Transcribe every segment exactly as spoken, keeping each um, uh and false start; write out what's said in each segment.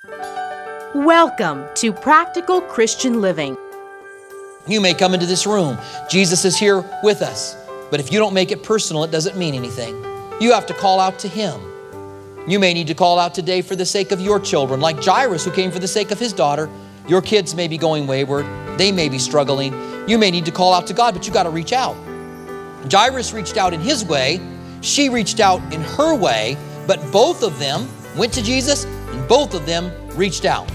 Welcome to Practical Christian Living. You may come into this room. Jesus is here with us. But if you don't make it personal, it doesn't mean anything. You have to call out to Him. You may need to call out today for the sake of your children, like Jairus, who came for the sake of his daughter. Your kids may be going wayward. They may be struggling. You may need to call out to God, but you got to reach out. Jairus reached out in his way. She reached out in her way. But both of them went to Jesus, and both of them reached out.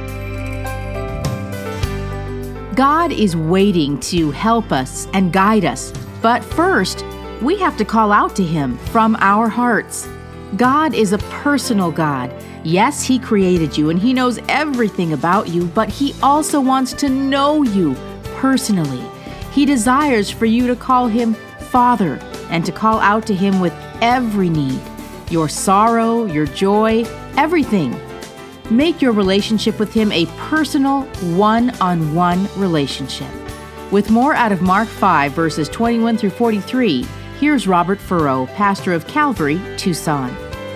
God is waiting to help us and guide us. But first, we have to call out to Him from our hearts. God is a personal God. Yes, He created you and He knows everything about you, but He also wants to know you personally. He desires for you to call Him Father and to call out to Him with every need, your sorrow, your joy, everything. Make your relationship with Him a personal, one-on-one relationship. With more out of Mark five, verses twenty-one through forty-three, here's Robert Furrow, pastor of Calvary, Tucson.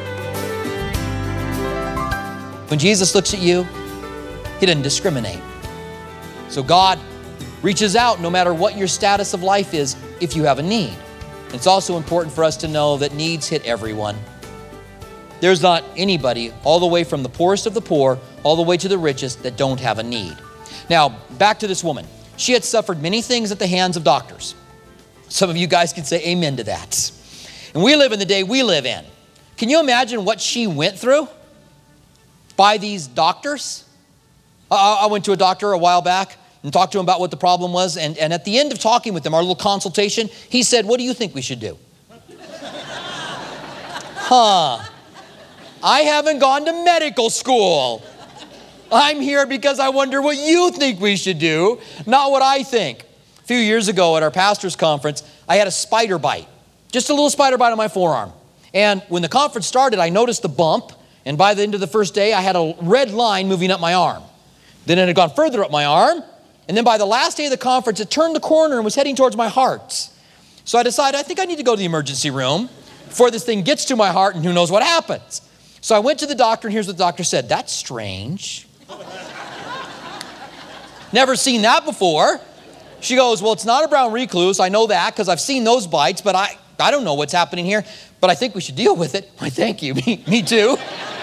When Jesus looks at you, He doesn't discriminate. So God reaches out no matter what your status of life is if you have a need. It's also important for us to know that needs hit everyone. There's not anybody, all the way from the poorest of the poor, all the way to the richest, that don't have a need. Now, back to this woman. She had suffered many things at the hands of doctors. Some of you guys can say amen to that. And we live in the day we live in. Can you imagine what she went through by these doctors? I, I went to a doctor a while back and talked to him about what the problem was. And, and at the end of talking with him, our little consultation, he said, "What do you think we should do?" Huh. I haven't gone to medical school. I'm here because I wonder what you think we should do, not what I think. A few years ago at our pastor's conference, I had a spider bite, just a little spider bite on my forearm. And when the conference started, I noticed the bump. And by the end of the first day, I had a red line moving up my arm. Then it had gone further up my arm. And then by the last day of the conference, it turned the corner and was heading towards my heart. So I decided, I think I need to go to the emergency room before this thing gets to my heart and who knows what happens. So I went to the doctor, and here's what the doctor said. "That's strange. Never seen that before." She goes, "Well, it's not a brown recluse. I know that because I've seen those bites, but I, I don't know what's happening here. But I think we should deal with it." Why, thank you. Me, me too.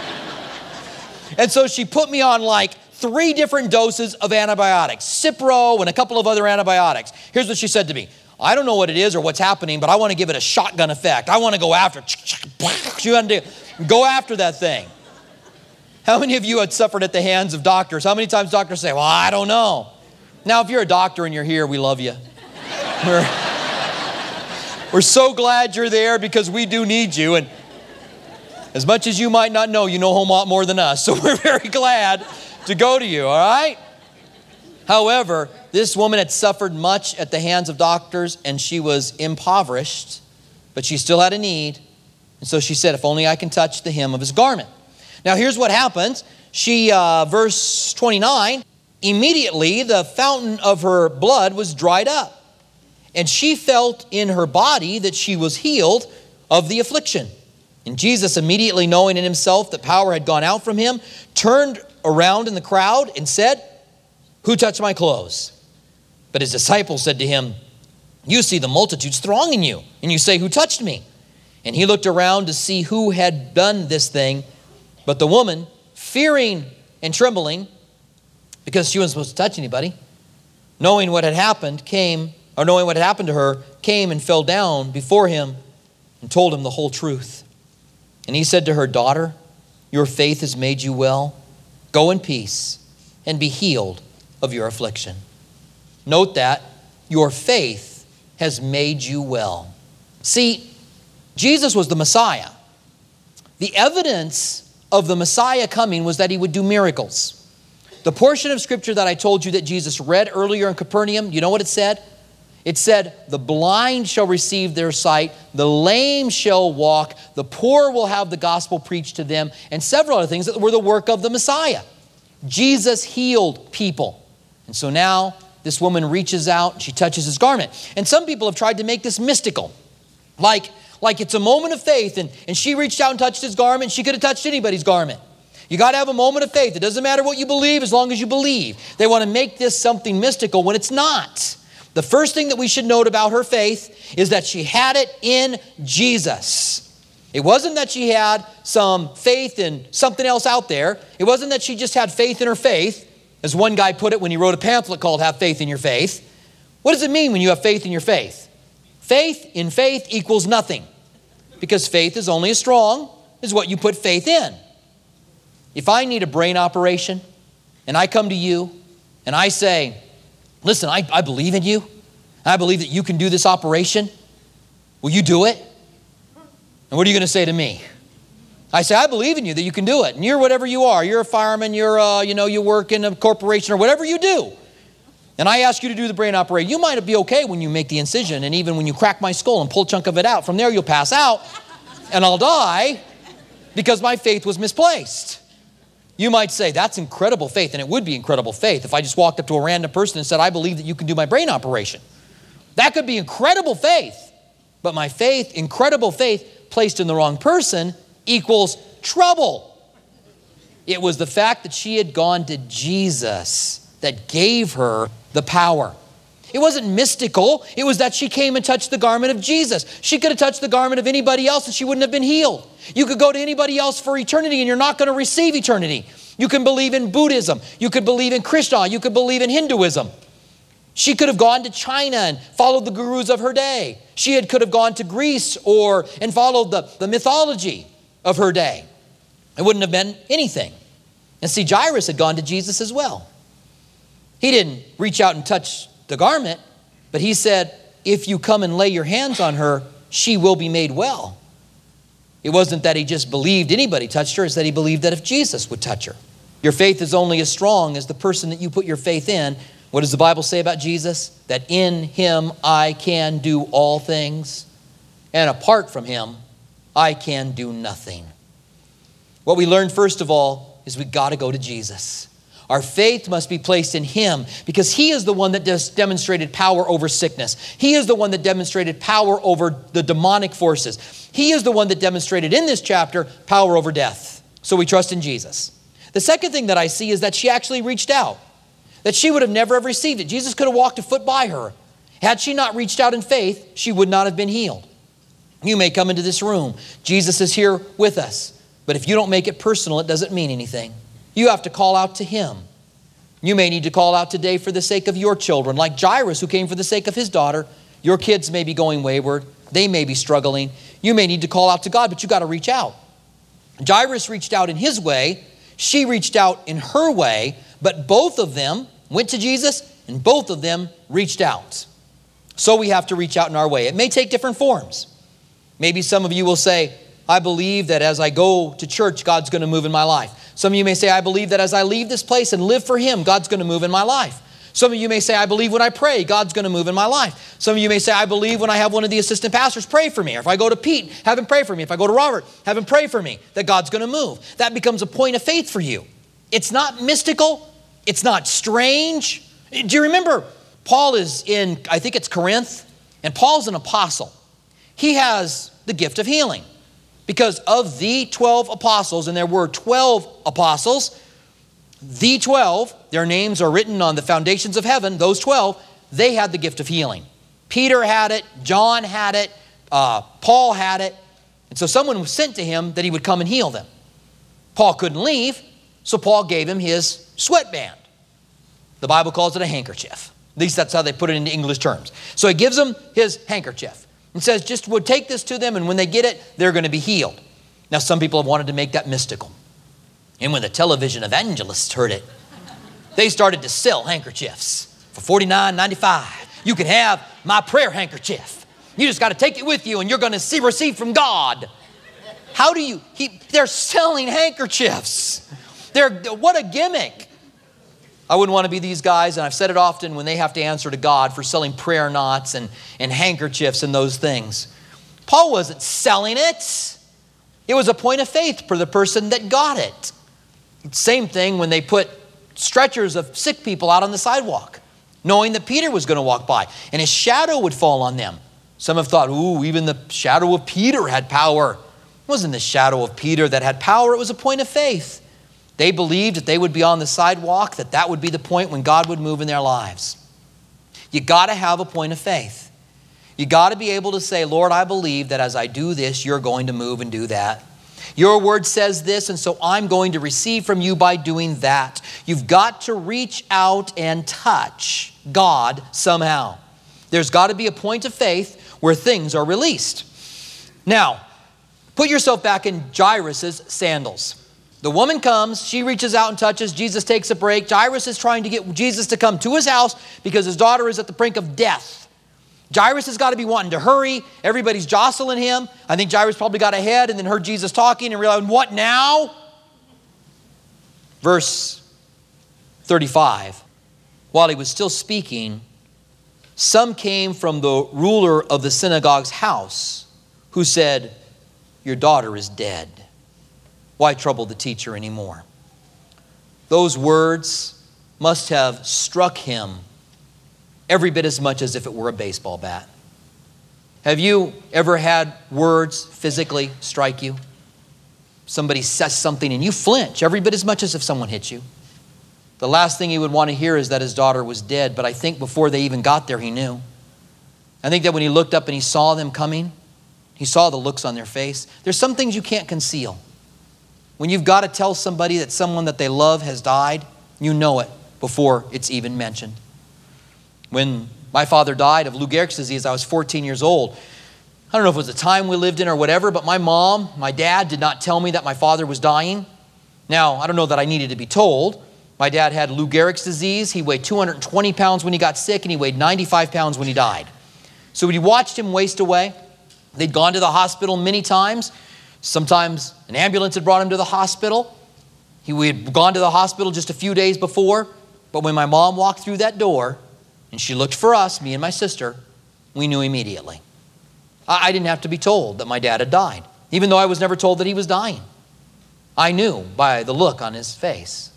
And so she put me on like three different doses of antibiotics, Cipro and a couple of other antibiotics. Here's what she said to me. "I don't know what it is or what's happening, but I want to give it a shotgun effect. I want to go after it. You want to go after that thing." How many of you had suffered at the hands of doctors? How many times doctors say, "Well, I don't know." Now, if you're a doctor and you're here, we love you. We're, we're so glad you're there because we do need you. And as much as you might not know, you know a whole lot more than us. So we're very glad to go to you, all right? However, this woman had suffered much at the hands of doctors, and she was impoverished, but she still had a need. And so she said, "If only I can touch the hem of His garment." Now, here's what happens. She, uh, verse twenty-nine, immediately the fountain of her blood was dried up, and she felt in her body that she was healed of the affliction. And Jesus, immediately knowing in Himself that power had gone out from Him, turned around in the crowd and said, "Who touched my clothes?" But His disciples said to Him, "You see the multitudes thronging you, and you say, 'Who touched me?' And He looked around to see who had done this thing. But the woman, fearing and trembling, because she wasn't supposed to touch anybody, knowing what had happened, came, or knowing what had happened to her, came and fell down before Him and told Him the whole truth. And He said to her, "Daughter, your faith has made you well. Go in peace and be healed of your affliction." Note that your faith has made you well. See, Jesus was the Messiah. The evidence of the Messiah coming was that He would do miracles. The portion of Scripture that I told you that Jesus read earlier in Capernaum, you know what it said? It said, "The blind shall receive their sight, the lame shall walk, the poor will have the gospel preached to them," and several other things that were the work of the Messiah. Jesus healed people. And so now this woman reaches out and she touches His garment. And some people have tried to make this mystical. Like, like it's a moment of faith, and, and she reached out and touched His garment. She could have touched anybody's garment. You got to have a moment of faith. It doesn't matter what you believe as long as you believe. They want to make this something mystical when it's not. The first thing that we should note about her faith is that she had it in Jesus. It wasn't that she had some faith in something else out there. It wasn't that she just had faith in her faith, as one guy put it when he wrote a pamphlet called Have Faith in Your Faith. What does it mean when you have faith in your faith? Faith in faith equals nothing, because faith is only as strong as what you put faith in. If I need a brain operation and I come to you and I say, listen, I, I believe in you. I believe that you can do this operation. Will you do it? And what are you going to say to me? I say, I believe in you that you can do it. And you're whatever you are. You're a fireman. You're, uh, you know, you work in a corporation or whatever you do. And I ask you to do the brain operation. You might be okay when you make the incision and even when you crack my skull and pull a chunk of it out. From there, you'll pass out and I'll die because my faith was misplaced. You might say, that's incredible faith, and it would be incredible faith if I just walked up to a random person and said, I believe that you can do my brain operation. That could be incredible faith, but my faith, incredible faith, placed in the wrong person equals trouble. It was the fact that she had gone to Jesus that gave her the power. It wasn't mystical. It was that she came and touched the garment of Jesus. She could have touched the garment of anybody else and she wouldn't have been healed. You could go to anybody else for eternity and you're not going to receive eternity. You can believe in Buddhism. You could believe in Krishna. You could believe in Hinduism. She could have gone to China and followed the gurus of her day. She had, could have gone to Greece or and followed the, the mythology of her day. It wouldn't have been anything. And see, Jairus had gone to Jesus as well. He didn't reach out and touch the garment, but he said, if you come and lay your hands on her, she will be made well. It wasn't that he just believed anybody touched her, it's that he believed that if Jesus would touch her. Your faith is only as strong as the person that you put your faith in. What does the Bible say about Jesus? That in him I can do all things, and apart from him, I can do nothing. What we learned first of all is we got to go to Jesus. Our faith must be placed in him because he is the one that just demonstrated power over sickness. He is the one that demonstrated power over the demonic forces. He is the one that demonstrated in this chapter power over death. So we trust in Jesus. The second thing that I see is that she actually reached out, that she would have never have received it. Jesus could have walked a foot by her. Had she not reached out in faith, she would not have been healed. You may come into this room. Jesus is here with us. But if you don't make it personal, it doesn't mean anything. You have to call out to him. You may need to call out today for the sake of your children, like Jairus, who came for the sake of his daughter. Your kids may be going wayward. They may be struggling. You may need to call out to God, but you got to reach out. Jairus reached out in his way. She reached out in her way, but both of them went to Jesus and both of them reached out. So we have to reach out in our way. It may take different forms. Maybe some of you will say, I believe that as I go to church, God's going to move in my life. Some of you may say, I believe that as I leave this place and live for him, God's going to move in my life. Some of you may say, I believe when I pray, God's going to move in my life. Some of you may say, I believe when I have one of the assistant pastors pray for me. Or if I go to Pete, have him pray for me. If I go to Robert, have him pray for me, that God's going to move. That becomes a point of faith for you. It's not mystical. It's not strange. Do you remember Paul is in, I think it's Corinth, and Paul's an apostle. He has the gift of healing. Because of the twelve apostles, and there were twelve apostles, the twelve, their names are written on the foundations of heaven, those twelve, they had the gift of healing. Peter had it, John had it, uh, Paul had it. And so someone was sent to him that he would come and heal them. Paul couldn't leave, so Paul gave him his sweatband. The Bible calls it a handkerchief. At least that's how they put it into English terms. So he gives him his handkerchief. And says, just would take this to them, and when they get it, they're going to be healed. Now, some people have wanted to make that mystical. And when the television evangelists heard it, they started to sell handkerchiefs for forty-nine ninety-five. You can have my prayer handkerchief. You just got to take it with you, and you're going to see receive from God. How do you? He, they're selling handkerchiefs. They're what a gimmick. I wouldn't want to be these guys, and I've said it often, when they have to answer to God for selling prayer knots and, and handkerchiefs and those things. Paul wasn't selling it. It was a point of faith for the person that got it. Same thing when they put stretchers of sick people out on the sidewalk, knowing that Peter was going to walk by, and his shadow would fall on them. Some have thought, ooh, even the shadow of Peter had power. It wasn't the shadow of Peter that had power. It was a point of faith. They believed that they would be on the sidewalk, that that would be the point when God would move in their lives. You got to have a point of faith. You got to be able to say, Lord, I believe that as I do this, you're going to move and do that. Your word says this, and so I'm going to receive from you by doing that. You've got to reach out and touch God somehow. There's got to be a point of faith where things are released. Now, put yourself back in Jairus' sandals. The woman comes, she reaches out and touches, Jesus takes a break. Jairus is trying to get Jesus to come to his house because his daughter is at the brink of death. Jairus has got to be wanting to hurry. Everybody's jostling him. I think Jairus probably got ahead and then heard Jesus talking and realized, what now? Verse thirty-five. While he was still speaking, some came from the ruler of the synagogue's house who said, your daughter is dead. Why trouble the teacher anymore? Those words must have struck him every bit as much as if it were a baseball bat. Have you ever had words physically strike you? Somebody says something and you flinch every bit as much as if someone hit you. The last thing he would want to hear is that his daughter was dead, but I think before they even got there, he knew. I think that when he looked up and he saw them coming, he saw the looks on their face. There's some things you can't conceal. When you've got to tell somebody that someone that they love has died, you know it before it's even mentioned. When my father died of Lou Gehrig's disease, I was fourteen years old. I don't know if it was the time we lived in or whatever, but my mom, my dad did not tell me that my father was dying. Now, I don't know that I needed to be told. My dad had Lou Gehrig's disease. He weighed two hundred twenty pounds when he got sick, and he weighed ninety-five pounds when he died. So we watched him waste away. They'd gone to the hospital many times. Sometimes an ambulance had brought him to the hospital. He, we had gone to the hospital just a few days before. But when my mom walked through that door and she looked for us, me and my sister, we knew immediately. I, I didn't have to be told that my dad had died, even though I was never told that he was dying. I knew by the look on his face.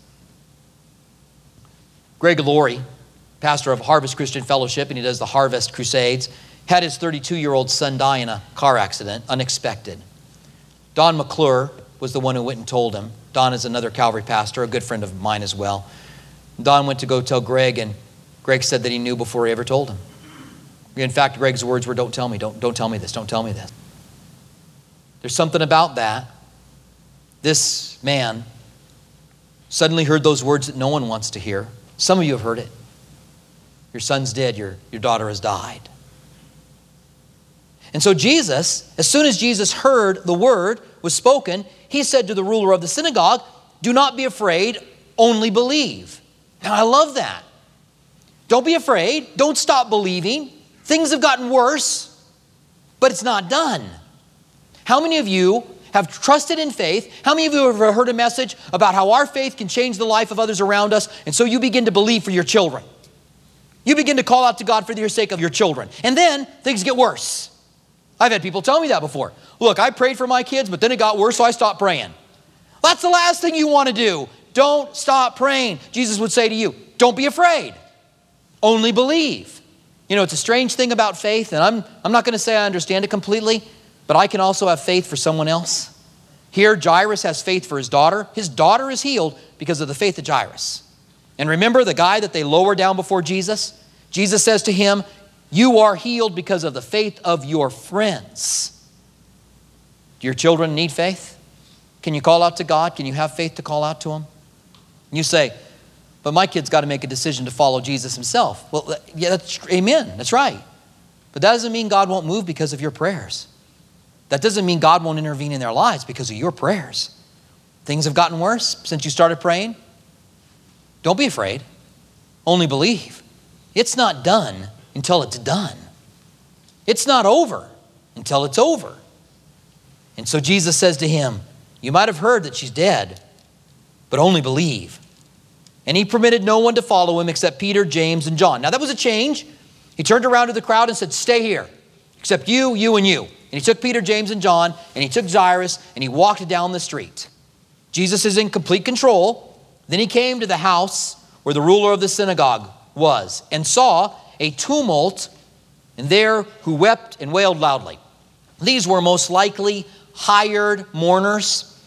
Greg Laurie, pastor of Harvest Christian Fellowship, and he does the Harvest Crusades, had his thirty-two-year-old son die in a car accident, unexpected. Don McClure was the one who went and told him. Don is another Calvary pastor, a good friend of mine as well. Don went to go tell Greg, and Greg said that he knew before he ever told him. In fact, Greg's words were, don't tell me, don't, don't tell me this, don't tell me this. There's something about that. This man suddenly heard those words that no one wants to hear. Some of you have heard it. Your son's dead, your, your daughter has died. And so Jesus, as soon as Jesus heard the word was spoken, he said to the ruler of the synagogue, do not be afraid, only believe. Now I love that. Don't be afraid. Don't stop believing. Things have gotten worse, but it's not done. How many of you have trusted in faith? How many of you have ever heard a message about how our faith can change the life of others around us? And so you begin to believe for your children. You begin to call out to God for the sake of your children. And then things get worse. I've had people tell me that before. Look, I prayed for my kids, but then it got worse, so I stopped praying. That's the last thing you want to do. Don't stop praying. Jesus would say to you, don't be afraid. Only believe. You know, it's a strange thing about faith, and I'm, I'm not going to say I understand it completely, but I can also have faith for someone else. Here, Jairus has faith for his daughter. His daughter is healed because of the faith of Jairus. And remember the guy that they lower down before Jesus? Jesus says to him, you are healed because of the faith of your friends. Do your children need faith? Can you call out to God? Can you have faith to call out to Him? You say, but my kid's got to make a decision to follow Jesus himself. Well, yeah, that's, amen. That's right. But that doesn't mean God won't move because of your prayers. That doesn't mean God won't intervene in their lives because of your prayers. Things have gotten worse since you started praying. Don't be afraid. Only believe. It's not done until it's done. It's not over until it's over. And so Jesus says to him, you might have heard that she's dead, but only believe. And he permitted no one to follow him except Peter, James, and John. Now that was a change. He turned around to the crowd and said, stay here, except you, you, and you. And he took Peter, James, and John, and he took Jairus, and he walked down the street. Jesus is in complete control. Then he came to the house where the ruler of the synagogue was and saw a tumult, and there who wept and wailed loudly. These were most likely hired mourners.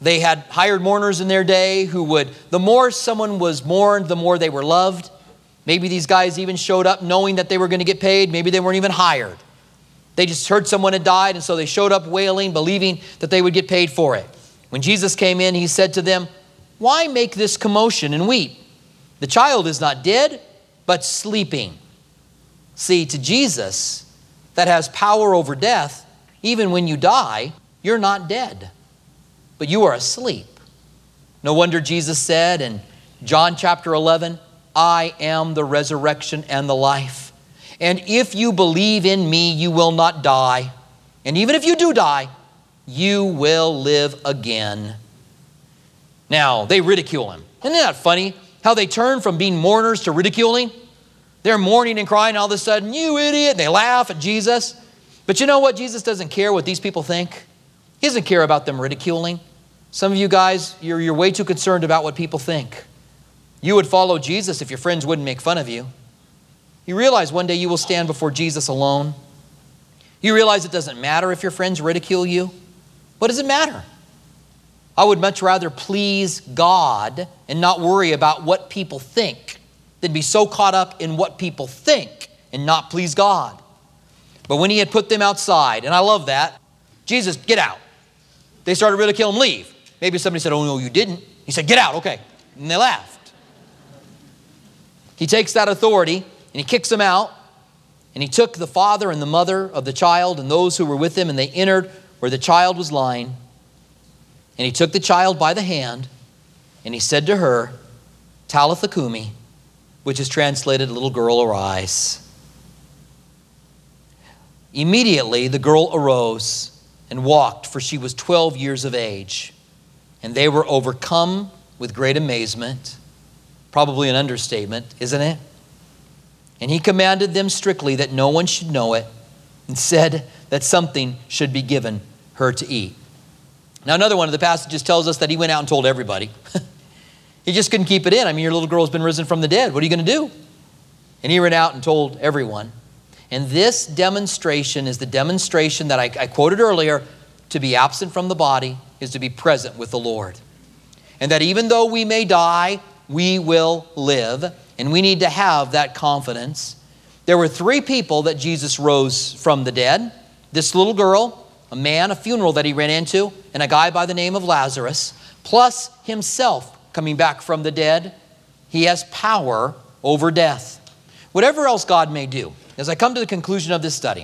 They had hired mourners in their day who would, the more someone was mourned, the more they were loved. Maybe these guys even showed up knowing that they were going to get paid. Maybe they weren't even hired. They just heard someone had died, and so they showed up wailing, believing that they would get paid for it. When Jesus came in, he said to them, "Why make this commotion and weep? The child is not dead, but sleeping." See, to Jesus, that has power over death, even when you die, you're not dead, but you are asleep. No wonder Jesus said in John chapter eleven, "I am the resurrection and the life. And if you believe in me, you will not die. And even if you do die, you will live again." Now, they ridicule him. Isn't that funny? How they turn from being mourners to ridiculing? They're mourning and crying, all of a sudden, "You idiot." And they laugh at Jesus. But you know what? Jesus doesn't care what these people think. He doesn't care about them ridiculing. Some of you guys, you're, you're way too concerned about what people think. You would follow Jesus if your friends wouldn't make fun of you. You realize one day you will stand before Jesus alone. You realize it doesn't matter if your friends ridicule you. What does it matter? I would much rather please God and not worry about what people think than be so caught up in what people think and not please God. But when he had put them outside, and I love that, "Jesus, get out." They started ridiculing him, "Leave." Maybe somebody said, "Oh, no, you didn't." He said, "Get out." Okay. And they laughed. He takes that authority and he kicks them out. And he took the father and the mother of the child and those who were with him, and they entered where the child was lying. And he took the child by the hand, and he said to her, "Talitha cumi," which is translated, "Little girl, arise." Immediately the girl arose and walked, for she was twelve years of age. And they were overcome with great amazement. Probably an understatement, isn't it? And he commanded them strictly that no one should know it, and said that something should be given her to eat. Now, another one of the passages tells us that he went out and told everybody. He just couldn't keep it in. I mean, your little girl has been risen from the dead. What are you going to do? And he went out and told everyone. And this demonstration is the demonstration that I, I quoted earlier. To be absent from the body is to be present with the Lord. And that even though we may die, we will live. And we need to have that confidence. There were three people that Jesus rose from the dead. This little girl, a man, a funeral that he ran into, and a guy by the name of Lazarus, plus himself coming back from the dead. He has power over death. Whatever else God may do, as I come to the conclusion of this study,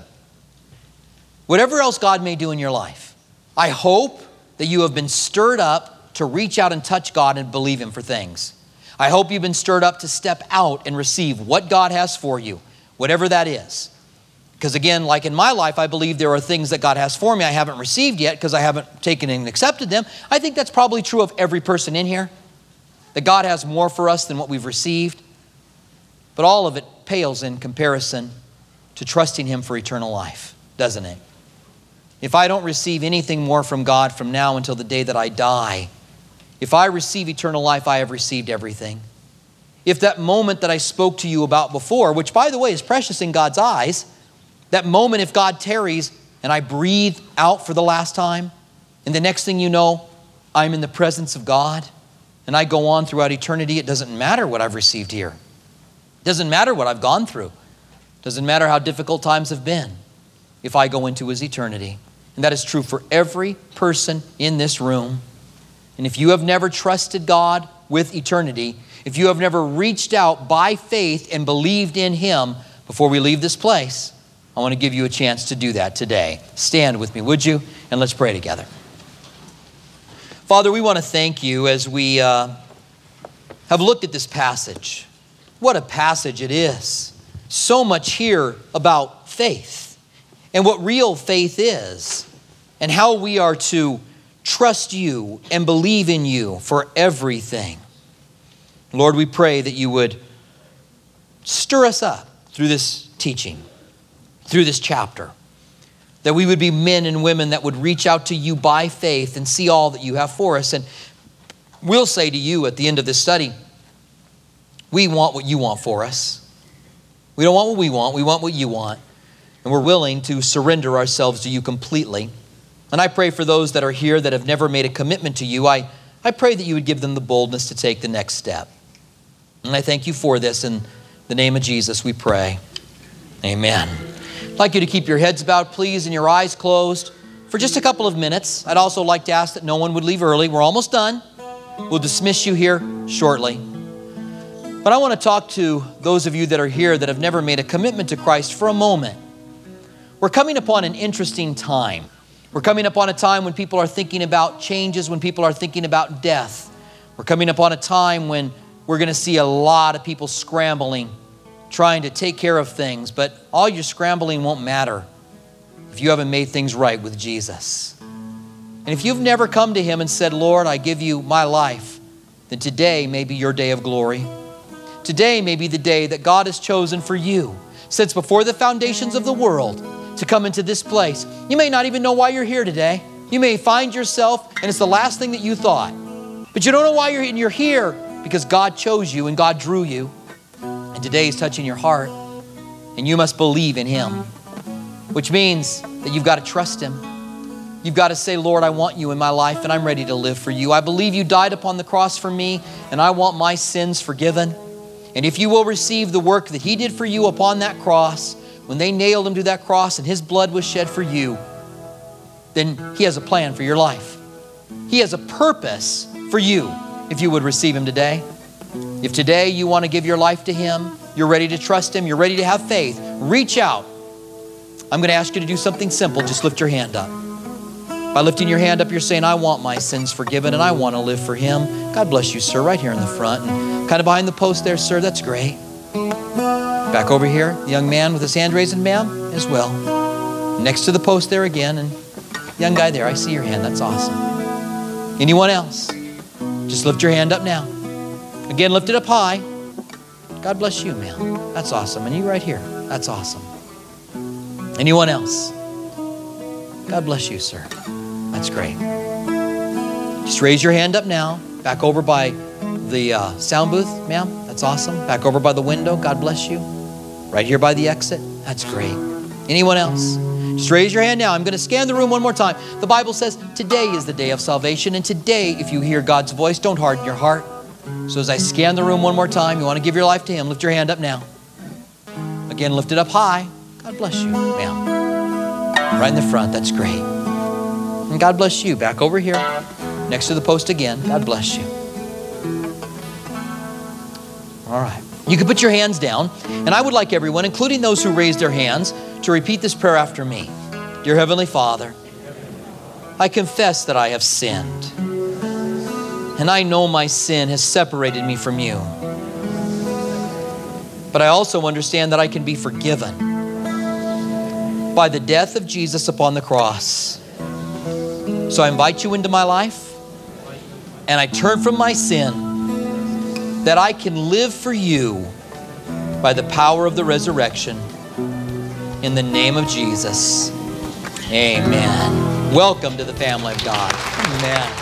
whatever else God may do in your life, I hope that you have been stirred up to reach out and touch God and believe Him for things. I hope you've been stirred up to step out and receive what God has for you, whatever that is. Because again, like in my life, I believe there are things that God has for me I haven't received yet because I haven't taken and accepted them. I think that's probably true of every person in here, that God has more for us than what we've received. But all of it pales in comparison to trusting Him for eternal life, doesn't it? If I don't receive anything more from God from now until the day that I die, if I receive eternal life, I have received everything. If that moment that I spoke to you about before, which by the way is precious in God's eyes, that moment if God tarries and I breathe out for the last time, and the next thing you know, I'm in the presence of God, and I go on throughout eternity, it doesn't matter what I've received here. It doesn't matter what I've gone through. It doesn't matter how difficult times have been if I go into His eternity. And that is true for every person in this room. And if you have never trusted God with eternity, if you have never reached out by faith and believed in Him before we leave this place, I want to give you a chance to do that today. Stand with me, would you? And let's pray together. Father, we want to thank you as we uh, have looked at this passage. What a passage it is. So much here about faith and what real faith is and how we are to trust you and believe in you for everything. Lord, we pray that you would stir us up through this teaching, through this chapter, that we would be men and women that would reach out to you by faith and see all that you have for us. And we'll say to you at the end of this study, we want what you want for us. We don't want what we want, we want what you want. And we're willing to surrender ourselves to you completely. And I pray for those that are here that have never made a commitment to you. I, I pray that you would give them the boldness to take the next step. And I thank you for this. In the name of Jesus, we pray. Amen. I'd like you to keep your heads bowed, please, and your eyes closed for just a couple of minutes. I'd also like to ask that no one would leave early. We're almost done. We'll dismiss you here shortly. But I want to talk to those of you that are here that have never made a commitment to Christ for a moment. We're coming upon an interesting time. We're coming upon a time when people are thinking about changes, when people are thinking about death. We're coming upon a time when we're going to see a lot of people scrambling, trying to take care of things, but all your scrambling won't matter if you haven't made things right with Jesus. And if you've never come to Him and said, Lord, I give you my life, then today may be your day of glory. Today may be the day that God has chosen for you, since before the foundations of the world, to come into this place. You may not even know why you're here today. You may find yourself, and it's the last thing that you thought. But you don't know why you're here, and you're here because God chose you and God drew you. And today He's touching your heart, and you must believe in Him, which means that you've got to trust Him. You've got to say, Lord, I want you in my life, and I'm ready to live for you. I believe you died upon the cross for me, and I want my sins forgiven. And if you will receive the work that He did for you upon that cross, when they nailed Him to that cross and His blood was shed for you, then He has a plan for your life. He has a purpose for you if you would receive Him today. If today you want to give your life to Him, you're ready to trust Him, you're ready to have faith, reach out. I'm going to ask you to do something simple. Just lift your hand up. By lifting your hand up, you're saying, I want my sins forgiven and I want to live for Him. God bless you, sir, right here in the front. And kind of behind the post there, sir. That's great. Back over here, the young man with his hand raised, ma'am, as well. Next to the post there again. And young guy there, I see your hand. That's awesome. Anyone else? Just lift your hand up now. Again, lift it up high. God bless you, ma'am. That's awesome. And you right here. That's awesome. Anyone else? God bless you, sir. That's great. Just raise your hand up now. Back over by the uh, sound booth, ma'am. That's awesome. Back over by the window. God bless you. Right here by the exit. That's great. Anyone else? Just raise your hand now. I'm going to scan the room one more time. The Bible says today is the day of salvation. And today, if you hear God's voice, don't harden your heart. So as I scan the room one more time, you want to give your life to Him, lift your hand up now. Again, lift it up high. God bless you, ma'am. Right in the front. That's great. And God bless you. Back over here, next to the post again. God bless you. All right. You can put your hands down. And I would like everyone, including those who raised their hands, to repeat this prayer after me. Dear Heavenly Father, I confess that I have sinned. And I know my sin has separated me from you. But I also understand that I can be forgiven by the death of Jesus upon the cross. So I invite you into my life, and I turn from my sin, that I can live for you by the power of the resurrection. In the name of Jesus, amen. Welcome to the family of God. Amen.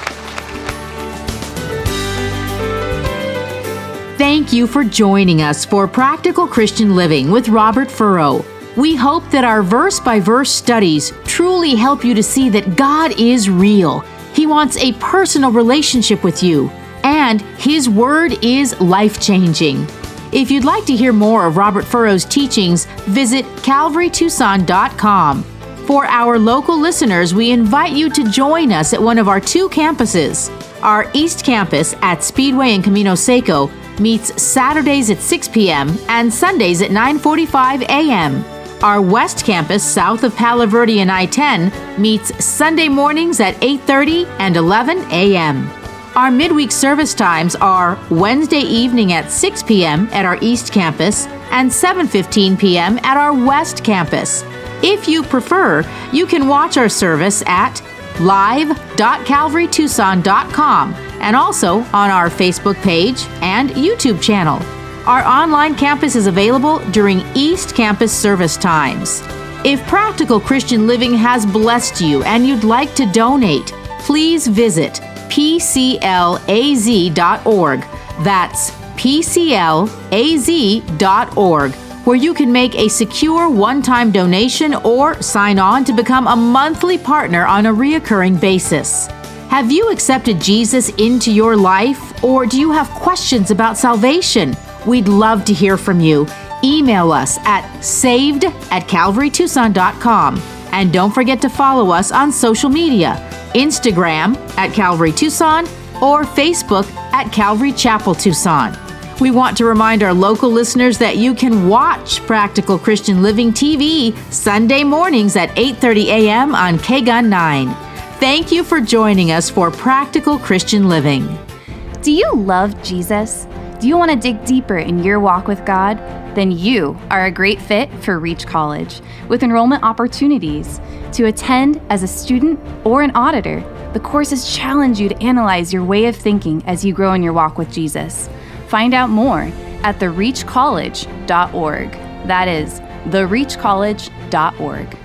Thank you for joining us for Practical Christian Living with Robert Furrow. We hope that our verse-by-verse studies truly help you to see that God is real. He wants a personal relationship with you, and His Word is life-changing. If you'd like to hear more of Robert Furrow's teachings, visit calvary tucson dot com. For our local listeners, we invite you to join us at one of our two campuses. Our East Campus at Speedway and Camino Seco meets Saturdays at six p.m. and Sundays at nine forty-five a.m. Our West Campus, south of Palo Verde and I ten, meets Sunday mornings at eight thirty and eleven a.m. Our midweek service times are Wednesday evening at six p.m. at our East Campus and seven fifteen p.m. at our West Campus. If you prefer, you can watch our service at live dot calvary tucson dot com and also on our Facebook page and YouTube channel. Our online campus is available during East Campus service times. If Practical Christian Living has blessed you and you'd like to donate, please visit p c l a z dot org. That's p c l a z dot org. where you can make a secure one-time donation or sign on to become a monthly partner on a reoccurring basis. Have you accepted Jesus into your life, or do you have questions about salvation? We'd love to hear from you. Email us at saved at calvary tucson dot com. And don't forget to follow us on social media, Instagram at Calvary Tucson or Facebook at Calvary Chapel Tucson. We want to remind our local listeners that you can watch Practical Christian Living T V Sunday mornings at eight thirty a.m. on K G U N nine. Thank you for joining us for Practical Christian Living. Do you love Jesus? Do you want to dig deeper in your walk with God? Then you are a great fit for Reach College, with enrollment opportunities. To attend as a student or an auditor, the courses challenge you to analyze your way of thinking as you grow in your walk with Jesus. Find out more at the reach college dot org. That is the reach college dot org.